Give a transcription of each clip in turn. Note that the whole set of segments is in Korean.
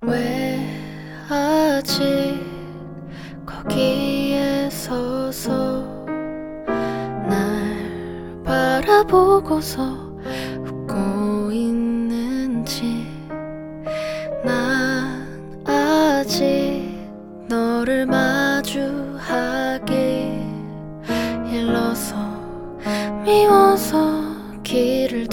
왜 아직 거기에 서서 날 바라보고서 웃고 있는지. 난 아직 너를 마주하기 일러서 미워서 길을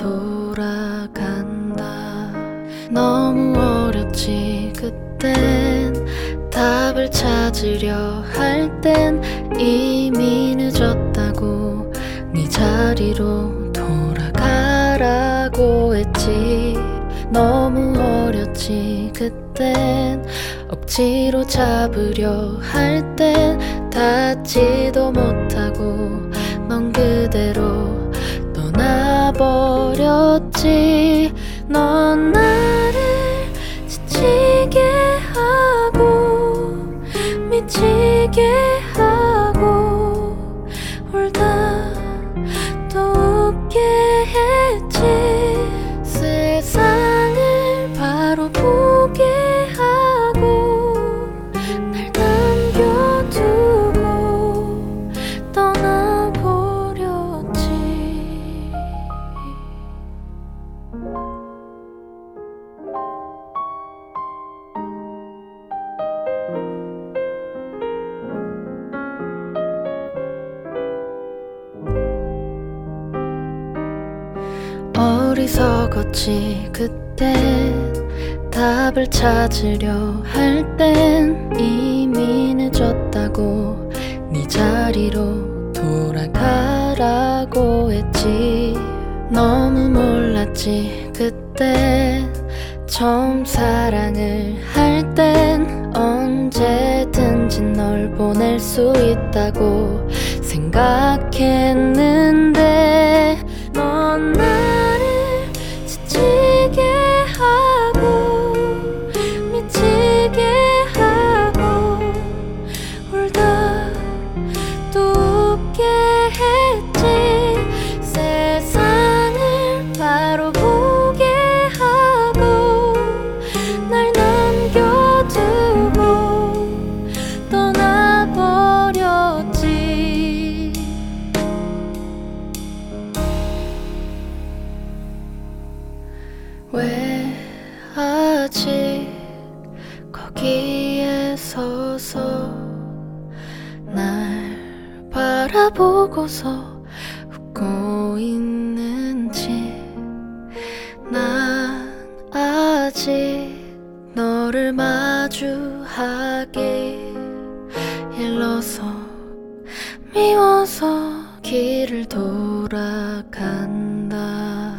돌아간다. 너무 어렸지 그땐. 답을 찾으려 할 땐 이미 늦었다고. 네 자리로 돌아가라고 했지. 너무 어렸지 그땐. 억지로 잡으려 할 땐 닿지도 못하고 넌 그대로 떠나버렸지. 넌 나를 지치게 하고 미치게 하고 울다 또 웃게 했지. 세상을 바로 보게 하고 날 남겨두고 떠나버렸지. 어리석었지 그땐. 답을 찾으려 할 땐 이미 늦었다고. 네 자리로 돌아가라고 했지. 너무 몰랐지 그땐. 처음 사랑을 할 땐 언제든지 널 보낼 수 있다고 생각했는데 넌 나를 지치게 하고 미치게 하고 울다 또 웃게 했지. 세상을 바로 보게 하고 날 남겨두고 떠나버렸지. 왜 아직 거기에 서서 날 바라보고서 웃고 있는지. 난 아직 너를 마주하기 일러서 미워서 길을 돌아간다.